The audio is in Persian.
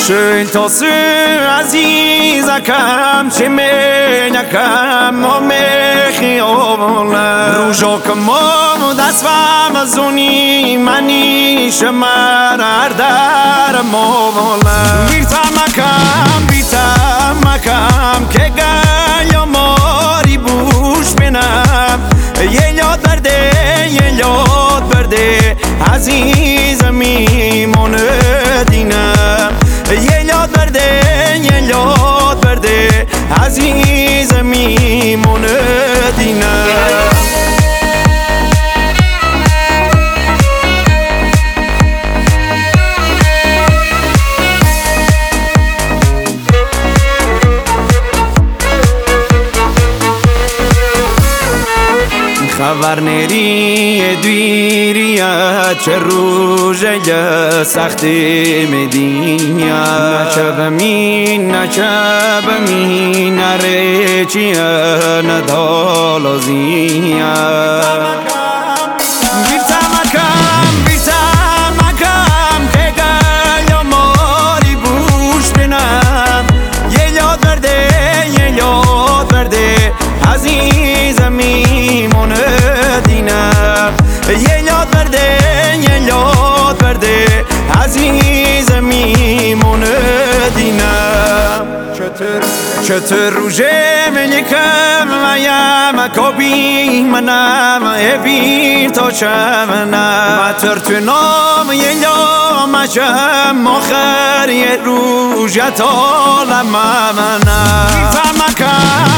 Schön tosu azizakam Shemenyakam Omechi olam Rujokam dasvam zuni Mani shemar ardaram olam Birtamakam Kegal yomori bush benam Yelyot berde Azizami monedinam یلاد برده عزیز میمون دینم خبر نری دویریت چه روژه سختی مدینیا نچبمی نره چیه ندالازینیا بیرتمکم که گل یا ماری بوش بینم یاد برده عزیزم میمونه دینم یاد برده عزیزم میمونه دینم چطور روژه ملیکم میم کابی منم اویر تا چمنم ترتنام یلا مشم آخر یه روژه تا لمنم